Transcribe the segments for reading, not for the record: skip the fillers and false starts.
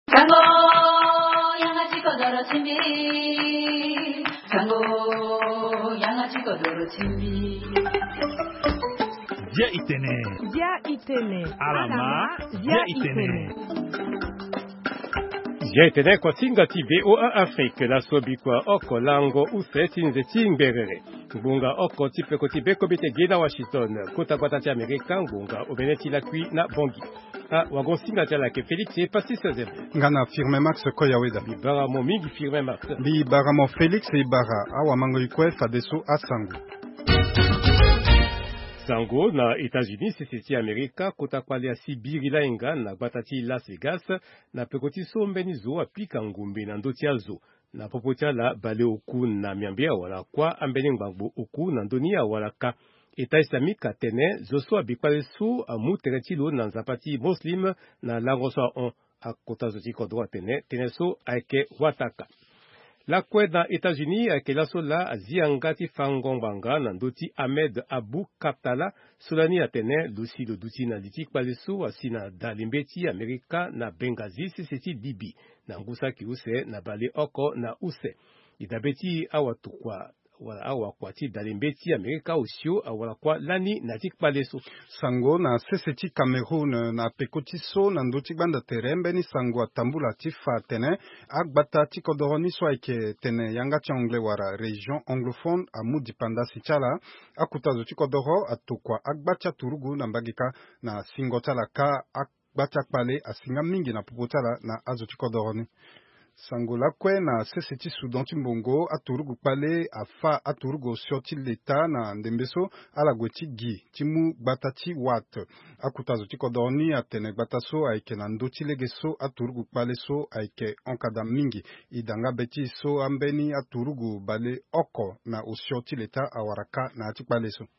Sango 양아치고 더러침비 Sango 양아치고 더러침비 Dia itene alama dia itene Dia itene kwa singati VOA Afrique la sobikwa oko lango useti nze timberere bunga oko tipeko tibeko bite gena Washington kota kwa tati Amerika bunga obeneti la kui na bongi wagon singati la ke Felix e pasi sezebe ngana firme Max Koyaweda bibara mo mingi firme Max bibara mo Felix e bara awa mango ikwe fadeso asangu Sango na États-Unis sisiti Amerika kota kwale Sibiri la inga na batati Las Vegas na pekoti sombeni zo apika ngumbi na ndoti azo na popotia la bale oku na miambia wala kwa ambeni ngbango oku na ndoni wala ka Eta Islamika tene zoso abikpale su amu teretilo na nzapati muslim na langoso on akota zoti kodwa tene so aike wataka La kwe na États-Unis akela sola ziangati fangongbanga na ndoti Ahmed Abu Kaptala solani atene lusi lo duti na litik paleso asina dalimbeti Amerika na Benghazi siseti Libi na ngusa kiuse na bale oko na use idabeti awatukwa wala awa kwati dalimbeti Amerika usio awala kwa lani natik paleso sango na seseti Cameroun na pekoti so na ndoti banda terembe ni sango atambula tifa tene agbata tikodoroni so ike tene yanga anglais wara region anglophone amudi panda sichala akutazo tikodoro atukwa agbacha turugu na mbagika na singotala ka agbacha pale asinga mingi na pupotala na azo tikodoroni Sango lakwe na seseti Sudan timbongo aturugu pale afa aturugu sioti leta na ndembeso ala gweti gi timu batati wat akutazo tikodoni atene bataso aike na ndoti legeso aturugu pale so aike onkada mingi idanga beti so ambeni aturugu bale oko na usioti leta awaraka na atikpale so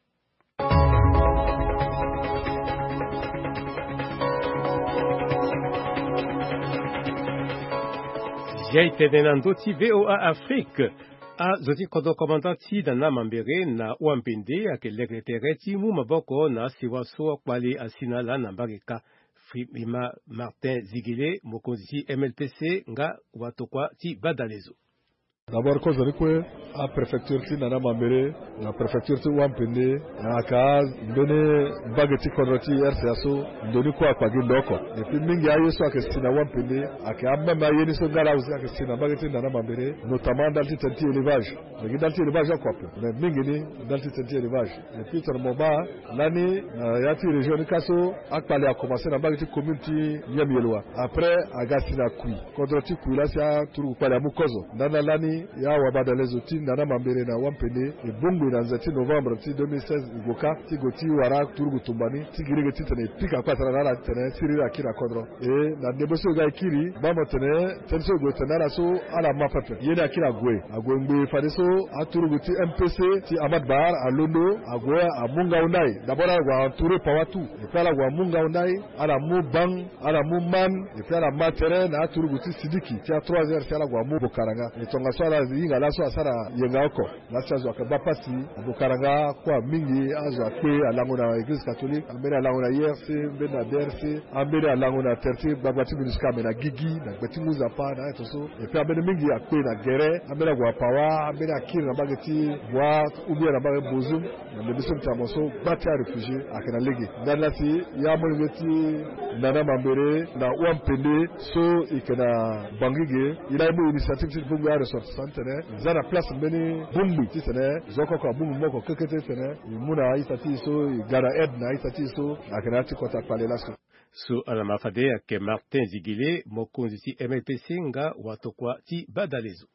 Jai tenenandoti VOA Afrique a zoti kodo komandati dana mambere na uampende ake lekretereti mu maboko na siwaso kwale asina la nambarika Frima Martin Zigile mokonzi MLPC nga watokwa ti badalezo. D'abord ko zari kwe a prefecture ti nana mambere na prefecture ti wampende na ka ndone bageti kodroti RCSO ndoni kwa gindoko epi mingi ayo so akestina wampende ake amma yeni so ngara uzi akestina bageti nana mambere notamment dans le tenti élevage mais dans l'élevage quoi mais mingi ni dans le tenti élevage epi sur moment nani yati région ni kaso akpale a commencé na bageti community nyamielwa après agasina kui kodroti kui la sia turu pale amukozo nana lani ya wabadalezo ti nana mambere na wampende e bongo na nzati novembre ti 2016 igoka ti goti wara turgu tumbani ti girige ti tene pika kwa tana na tene sirira kira kodro e na deboso ga kiri mama tene tenso go tena so ala mapape yene akira gwe agwengbe fadeso aturgu ti MPC ti Ahmad Bar alondo agwe amunga unai dabora gwa touré pawatu e pala gwa munga unai ala mu bang ala mu man e pala matere na aturgu ti Sidiki ti a 3h ti ala gwa mu bokaranga e tonga swala yinga laso asara yenga oko laso azwa kabapasi bokaranga kwa mingi azwa ke alango na Église catholique ambere alango na IRC mbena DRC ambere alango na terti babati munisika mena gigi na beti muzapa na etoso e pe ambere mingi akwe na gere ambere gwa pawa ambere akiri na bageti bwa ubia na bageti bozum na lebiso mtamoso bati a réfugié akena legi danasi ya moniveti nana mambere na wampende so ikena bangige ila ibu initiative ti bungu ya ressortissante zana place mbeni bumbi ti tene zoko kwa bumbi moko kekete tene muna itati so gara edna itati so akena ti kota pale laso Su alamafade ake Martin Zigile mokonzi ti MLPC nga watokwa ti badalezo.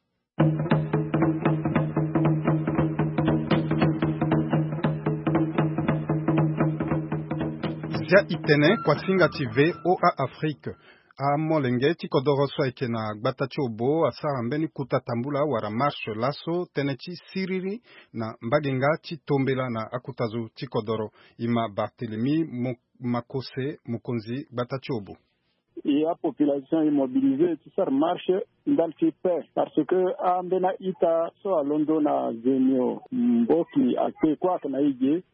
Zia itene kwa singa ti VOA Afrique a molenge ti kodoro so ike na gbata ti obo asara mbeni kuta tambula wara marche laso tene ti siriri na mbagenga ti tombela na akutazo ti kodoro ima Barthélemy Makose mokonzi gbata ti obo. Et la population est mobilisée, tout ça marche dans le paix. Parce que Ambena Ita, so à London, à Zenio, Mboki, à Kwekwa, Kanaïge,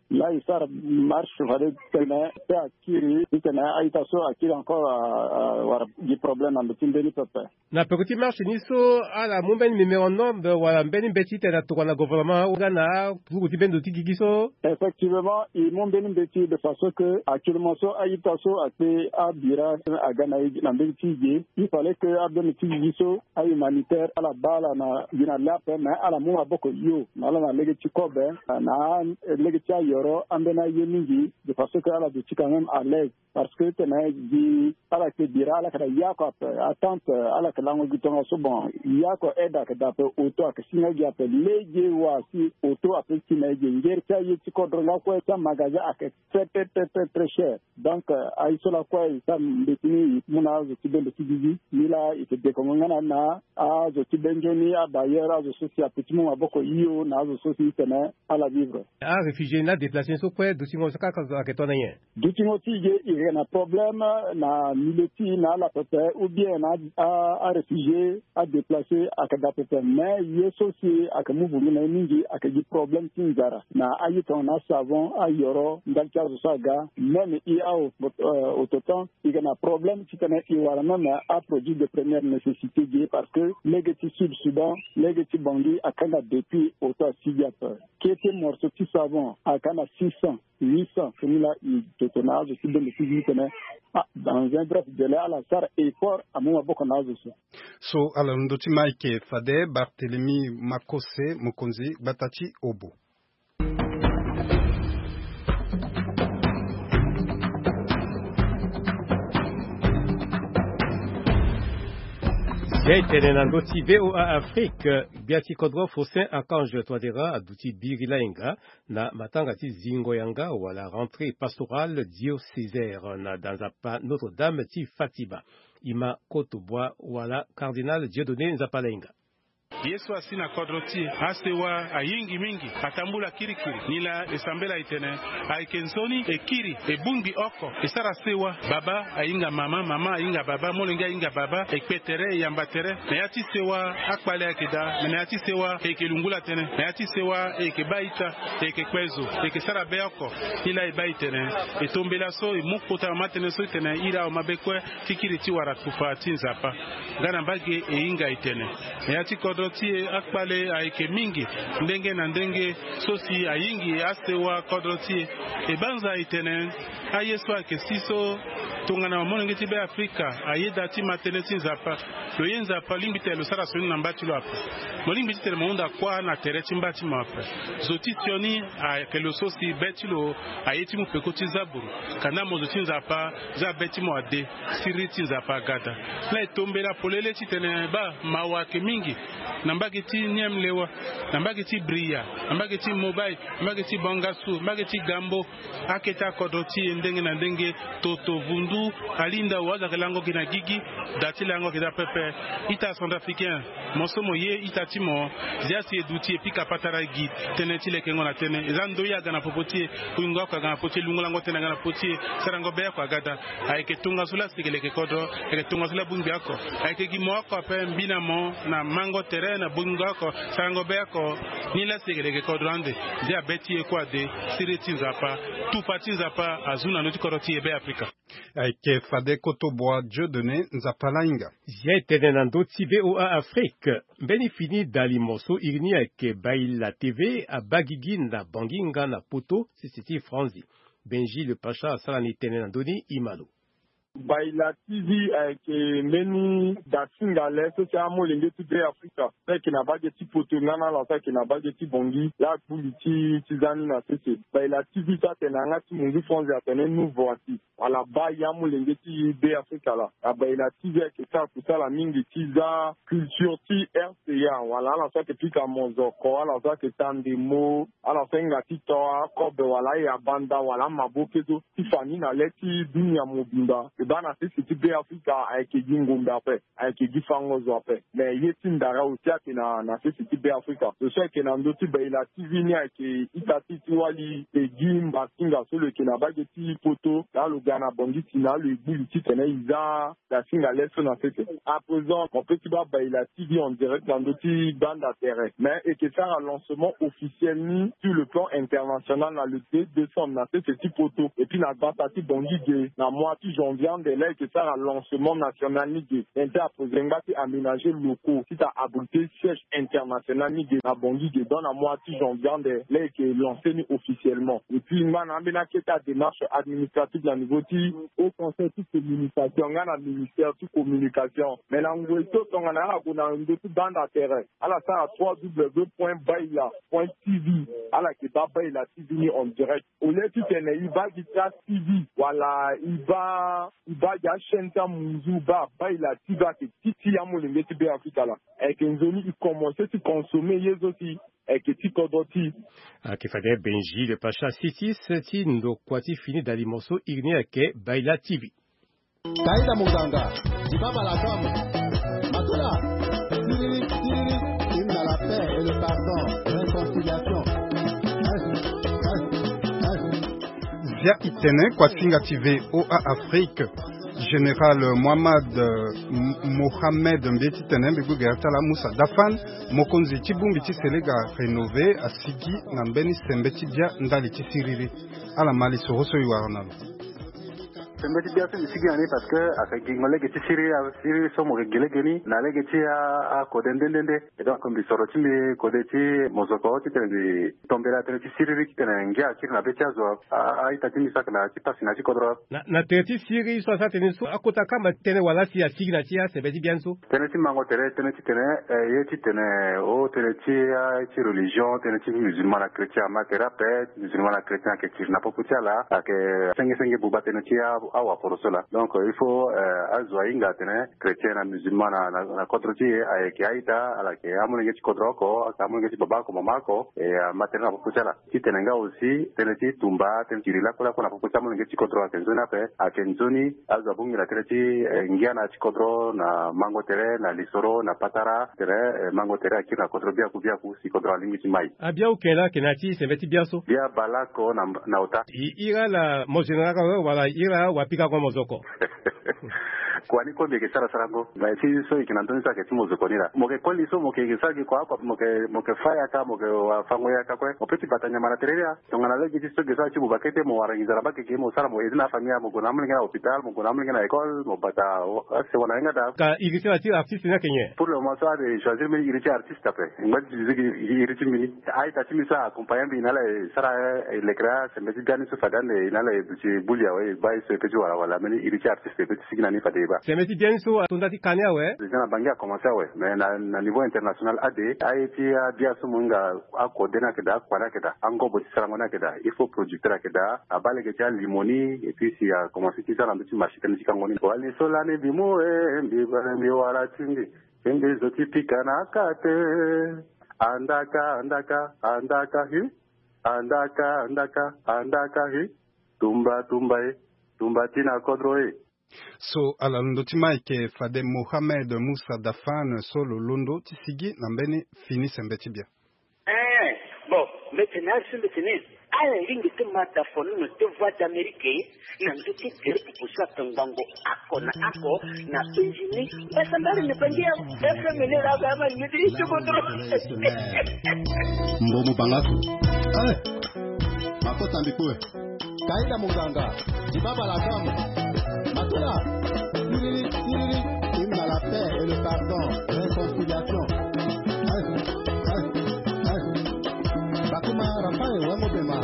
là il sort marche fallait tena à Kiri tena aitaso à Kiri encore des problèmes dans le Timbeni papa na pekoti marche niso ala mumbeni numéro nombre wala mbeni beti tena tukana gouvernement ugana tukuti bendo tikigiso. Effectivement il mumbeni beti de façon que actuellement so aitaso à Bira à Ghana na beti il fallait que abdon tikigiso a humanitaire à la bala na dina la mais à la muma boko yo na la legeti kobe na legeti yoro ambena yemingi de façon que ala de quand même à l'aise parce que tena di ala que Bira ala kada yako attente ala que lango gitonga so bon yako eda que dape auto que singa gi appelle leje wasi auto appelle singa gi ngerta yiti kodro la ko ta magasin ak très cher donc ay so la ko ta mbetini muna zo tibele tibibi mila ite de komanga na a zo tibenjoni a bayera zo soci a petit mo aboko iyo na zo soci tena ala vivre a réfugié na déplacé so quoi du singo saka ka ke tona yen du singo tije il y a un problème na mileti na la pete ou bien na a réfugié a déplacé à Kadapete mais yeso si à Kamubu na mingi à di problème tinzara na ayiton na savon a yoro ndalcha saga même il a au total il y a un problème qui tenait il wala même a produit de première nécessité parce que legati Sud-Soudan legati Bangui à Kana depuis auto Sidiateur qui était morceau de savon à Kana 600 800 comme là il tournage de le physique dans un bref délai à la sar effort à mon beaucoup nazo so ala ndoti Mike Fade Barthélemy Makose Mokonzi Batati Obo. J'ai été dans l'outil VOA Afrique, Biati Kodro Fosin Akange Toadera, Adouti Birilainga, na Matangati Zingoyanga, ou à la rentrée pastorale diocésaire, na dans un Notre-Dame Ti Fatima, Ima Kotobois, ou à la cardinal Dieudonné Nzapalenga. Yesu asina kodroti asewa ayingi mingi atambula kirikiri nila esambela itene aikenzoni ekiri ebungi oko esara sewa baba ayinga mama ayinga baba molenga ayinga baba ekpetere yambatere nayati sewa akpale akeda nayati sewa ekelungula tene nayati sewa ekebaita ekekwezo ekesara beoko nila ebaitene etombela so emukota matene so itene ira mabekwe tikiri tiwara kufa tinzapa ngana mbage einga itene nayati kodroti akpale aike mingi ndenge na ndenge sosi ayingi asewa kodroti ebanza itene ayeso akesiso tungana wamonenge tibe Afrika ayeda ti matenesi nzapa lo yenza pa limbite lo sara soni na mbati lo apa molimbi tele monda kwa na tereti mbati mo apa zoti tioni akelo sosi beti lo ayeti mu pekoti zaburu kana mo zoti nzapa za beti mo ade siriti nzapa gada la etombela polele titene ba mawake mingi nambageti nyemlewa nambageti bria nambageti mobile nambageti bangasu nambageti gambo aketa kodoti ndenge na ndenge toto vundu alinda waza kelango kina gigi dati lango kita pepe ita centrafricain mosomo ye ita timo ziasi eduti epika patara gi teneti lekengo na tene zando ya gana popoti ungo ka gana poti lungo lango tena gana poti sarango be kwa gada aike tunga sula sikeleke kodo eke tunga sula bungi yako aike gi moko pe mbina mo na mango tere na bungi yako sarango be yako nila sikeleke kodo ande dia beti kwa de sireti nzapa tu pati nzapa azuna noti koroti ebe Afrika Aike Fade Kotobois Dieudonné Nzapalainga. J'ai été dans d'autres VOA Afrique. Beni fini dali moso irni avec Baila TV à Bagigi na Banginga na Poto, c'est Franzi. Benji le Pacha Salani Tenendoni Imalo. Baila TV avec meni dasingale social molenge tude Afrika ça qui n'a pas de type potongana la ça qui n'a pas de type bongi la politi tizani na sese Baila TV ça tenanga ti mungu fonzi atene nouveau ati wala ba ya molenge ti de Afrika la Baila TV avec ça kusa la mingi tiza culture ti RCA wala la ça que pika monzoko wala ça que tandemo ala senga ti to kobe wala ya banda wala mabokezo ti fani na leti dunia mobimba bana c'est type Africa avec Gingomba après avec Gifangozo après mais yetindara aussi na c'est type Africa je sais que na ndoti ba ila TV ni avec itati tiwali et Gimba singa sur le kenaba de ti poto là le Ghana Bongi tina le buliti tena iza la singa laisse na fait à présent on peut ba ila TV en direct dans ndoti bande à terre mais et que ça un lancement officiel ni sur le plan international dans le 2 décembre na c'est petit poto et puis na batati Bongi de na mois de janvier de là que ça un lancement national ni de interposenga ti aménager locaux qui a abrité siège international ni de na Bongi de dans la mois de janvier de là que lancé ni officiellement et puis man amena que ta démarche administrative dans niveau ti au conseil de communication ngana ministère de communication mais là on veut tout on a na ndoti bande à terre ala ça www.baila.tv ala que baila TV ni en direct au lieu tu tenais il va guitar TV voilà il va ya chenta munzu baila TV que titi ya mo lengeti be Africa là et que nzoni il commence à consommer les aussi et que ti kodoti que fallait Benji le Pacha City c'est ndo kwati fini d'alimoso igné ke Baila TV Kaida muganga Dibaba la femme Matula Hymne à la paix et le pardon réconciliation Zia Itene Kwasinga TV OA Afrique Général Mohamed Mohamed Mbeti Tene Bibu Gertala Moussa Dafan Mokonzi Chibumbi Chiselega rénové à Sigi Nambeni Sembeti Dia Ndali Chisiriri à la Mali Soroso Yuarnal Sembeti Dia Sigi Ani parce que avec Gingole Geti Siri Somo Gilegeni Nale Geti a Kodendende et donc comme Soroti Kodeti Mozoko Titendi Tombera Tene Siri Kitene Ngia Kirna Betiazo a Itatimi Sakna Tipasina Chikodro na Teti Siri so sa tene so akota kama tene wala si ya Signa Chia Sembeti Bianso Tene Mango Tene Yeti Tene o Tene Chia religion Tene musulman chrétien Matera Pet musulman chrétien que Kirna Popuchala que Senge Buba Tene Chia awa pour cela donc il faut azoinga tene chrétien na musulman na kodroji ayeke aita ala ke amunenge chikodroko amunenge babako mamako e matena popuchala titenenga aussi tene tumba tene kirila kola kona popuchala amunenge chikodro akenzona pe akenzoni azabungi la tene ngiana chikodro na mango tere na lisoro na patara tere mango tere akina kodrobia kubia ku chikodro alingi chimai abia ukela kenati Sembeti Biaso bia balako na ota ira la mojenaka wala ira wapika kwa mozoko kwani ko bege sara sarango ba si so ikinandoni sa ke mozoko nira moke kweli so moke gisagi kwa hapa moke faya ka moke wafango ya ka kwe opeti batanya mara tereria tongana legi so gesa chibu bakete mo warangiza rabake ke mo sara mo edina famia mo gona mlinga hospital mo gona mlinga école mo bata se wana inga da ka iriti ati artiste na kenye pour le moment ça de choisir mais iriti artiste après ngati zigi iriti mini ai ta timisa accompagner bi nala sara lekra Sembeti Gani so fadane nala buci bulia we bai so peju wala mais iriti artiste petit signa ni fadeba Sembeti Bianso atondati kanya we déjà bangi a commencé ouais mais na niveau international AD aiti dia sumunga akodena keda kwana keda ango boti sarangona keda il faut producteur keda abale ketia limoni et puis si a commencé ça dans petit marché tenu kangoni wali solane bimo mbi wala tindi mbi zotipika na kate andaka hi tumba tina kodroe So ala ndoti maike fade Mohamed Moussa Dafan solo londo tisigi nambeni fini Sembeti Bia bon maintenant sur le tennis ala ringi te mata fonu te voix d'Amérique na ndoti tere kusa tangango ako na engineer esa ndari ne pangia esa menera kama ni ndicho kodro Mbomu bangafu makota mbikwe Kaida muganga Dibaba la femme Matula Hymne à la paix et le pardon réconciliation Bakuma Rafael Wamobema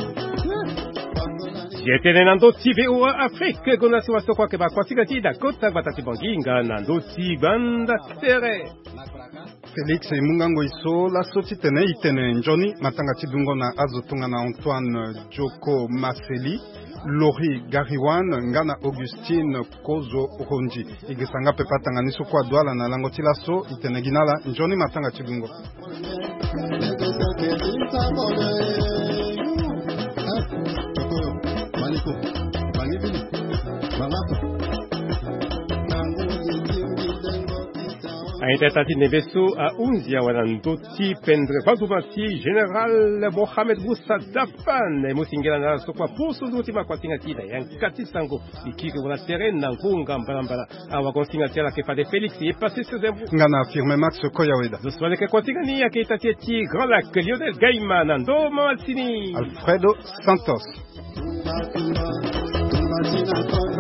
Jetene nando TV OA Afrique gona siwaso kwa keba kwa sigati da kota batati banginga nando banda tere Félix Mungango iso la soti tene itene njoni matanga tidungo na azotunga na Antoine Joko Maseli Lori Gariwan ngana Augustine Kozo Ronji igisanga pepatanga niso kwa douala na lango tilaso itene ginala njoni matanga tidungo Ainda tati nebeso a unzia wanandoti pendre vadumati General Mohamed Moussa Dafan musingela na sokwa puso ndoti makwatinga tida yankati sango ikike wana terrain na ngunga mbalambala awa konsinga tela ke fade Felix et passé ce dembu ngana affirme Max Koyaweda zoswale ke kwatinga ni yake tati ti Grand Lac Lionel Gaima Nando Malsini Alfredo Santos